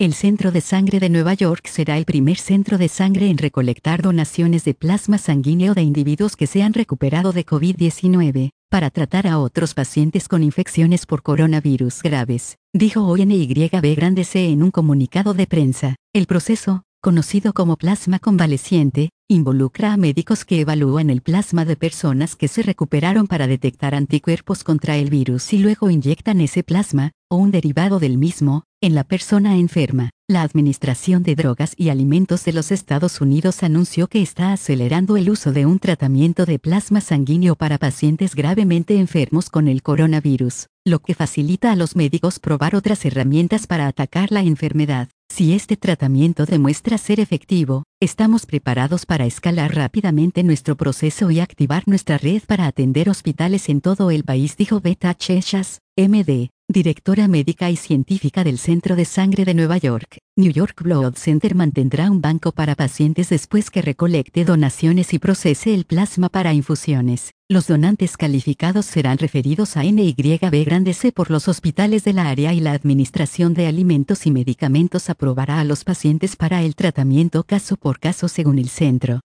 El Centro de Sangre de Nueva York será el primer centro de sangre en recolectar donaciones de plasma sanguíneo de individuos que se han recuperado de COVID-19, para tratar a otros pacientes con infecciones por coronavirus graves, dijo hoy NYB Grande C en un comunicado de prensa. El proceso, conocido como plasma convaleciente, involucra a médicos que evalúan el plasma de personas que se recuperaron para detectar anticuerpos contra el virus y luego inyectan ese plasma, o un derivado del mismo, en la persona enferma. La Administración de Drogas y Alimentos de los Estados Unidos anunció que está acelerando el uso de un tratamiento de plasma sanguíneo para pacientes gravemente enfermos con el coronavirus, lo que facilita a los médicos probar otras herramientas para atacar la enfermedad. Si este tratamiento demuestra ser efectivo, estamos preparados para escalar rápidamente nuestro proceso y activar nuestra red para atender hospitales en todo el país, dijo Beta Cheshas, MD, directora médica y científica del Centro de Sangre de Nueva York. New York Blood Center mantendrá un banco para pacientes después que recolecte donaciones y procese el plasma para infusiones. Los donantes calificados serán referidos a NYB Grande C por los hospitales de la área y la Administración de Alimentos y Medicamentos aprobará a los pacientes para el tratamiento caso por caso según el centro.